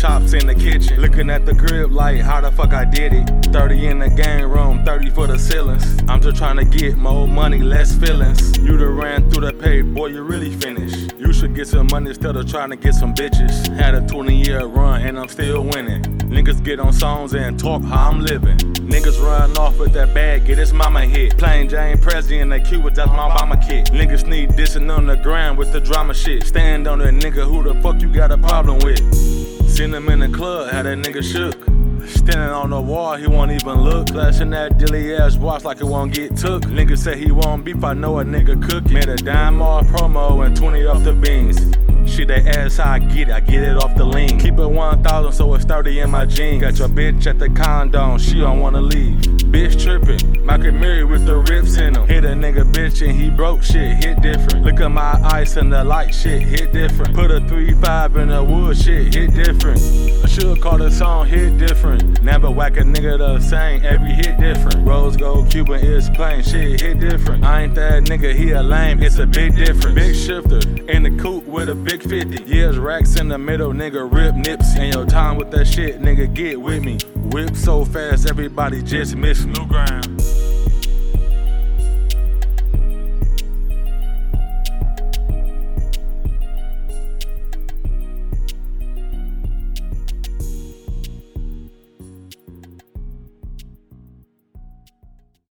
chops in the kitchen. Looking at the crib like how the fuck I did it. 30 in the game room, 30 for the ceilings. I'm just trying to get more money, less feelings. You done ran through the pay, boy, you really finished. You should get some money instead of trying to get some bitches. Had a 20-year run and I'm still winning. Niggas get on songs and talk how I'm living. Niggas run off with that bag, get his mama hit. Plain Jane Prezi in the Cuba, that's my Obama kid. Niggas need dissing on the ground with the drama shit. Stand on that nigga, who the fuck you got a problem with? Seen him in the club, had that nigga shook. Standing on the wall, he won't even look. Flashing that dilly ass watch like it won't get took. Nigga say he won't beef, I know a nigga cook. Made a dime off promo and 20 off the beans. Shit, they ask how I get it off the lean. Keep it 1,000 so it's 30 in my jeans. Got your bitch at the condom, she don't wanna leave. Bitch trippin', Michael Mary with the rips in him. Hit a nigga bitch and he broke, shit hit different. Look at my ice and the light, shit hit different. Put a 3-5 in the wood, shit hit different. I should call the song hit different. Never whack a nigga the same, every hit different. Rose gold Cuban is plain, shit hit different. I ain't that nigga, he a lame, it's a big difference. Big shifter, in the coupe with a big 50. Years racks in the middle, nigga rip nips. And your time with that shit, nigga get with me. Whip so fast, everybody just miss me. New ground.